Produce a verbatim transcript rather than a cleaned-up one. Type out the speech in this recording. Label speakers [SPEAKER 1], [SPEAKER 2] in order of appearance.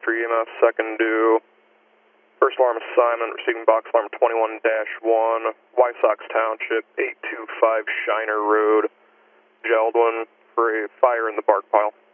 [SPEAKER 1] for E M S, second due. First alarm assignment, receiving box alarm twenty-one dash one, White Sox Township, eight two five Shiner Road, Geldwin, for a fire in the bark pile.